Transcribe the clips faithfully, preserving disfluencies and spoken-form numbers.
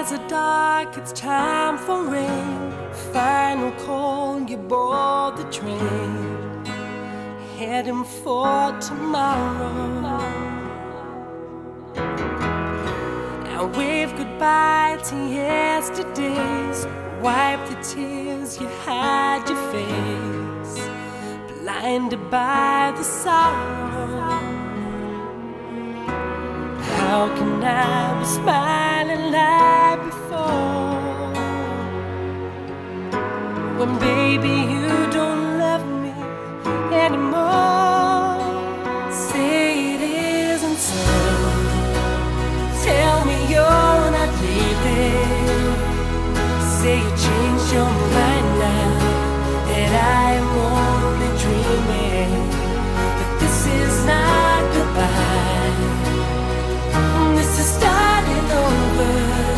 skies are dark, it's time for rain. Final call, you board the train, heading for tomorrow. Now wave goodbye to yesterdays, wipe the tears, you hide your face, blinded by the sorrow. How can I be smiling like before, when baby you don't love me anymore? Say it isn't so, tell me you're not leaving. Say you changed your mind now, that I am only dreaming, but this is not goodbye, this is starting over.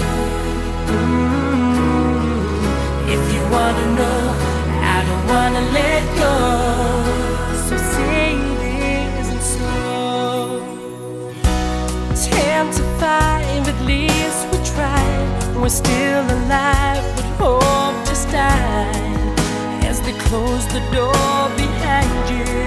Mm-hmm. If you wanna know, I don't wanna let go, so say it isn't so. Ten to five, at least we tried. We're still alive, but hope just died as they close the door behind you.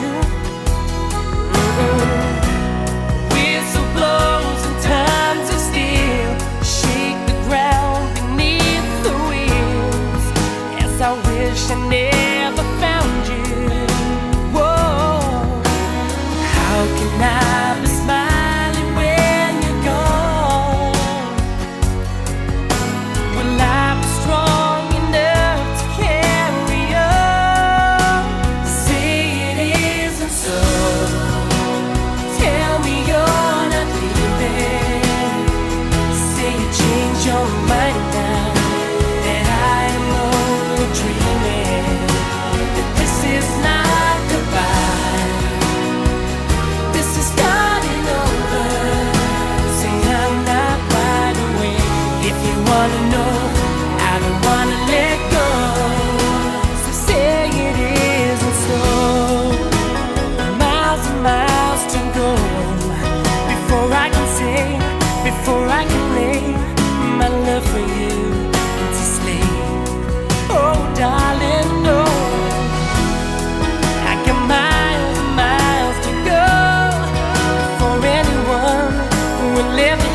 Mm-hmm. Whistle blows and times of steel shake the ground beneath the wheels, as I wish I never found you. Whoa, how can I be smiling when you're gone? Will I be strong enough to carry on? Say it isn't so, tell me you're not leaving. Say you changed your mind now, that I am only dreaming, that this is not goodbye, this is starting over. Say I'm not wide awake. If you wanna know, I don't wanna let go, so say it isn't so. Miles and miles to go before I can say, before I can lay my love for you to slave. Oh darling, no, I got miles and miles to go before anyone will ever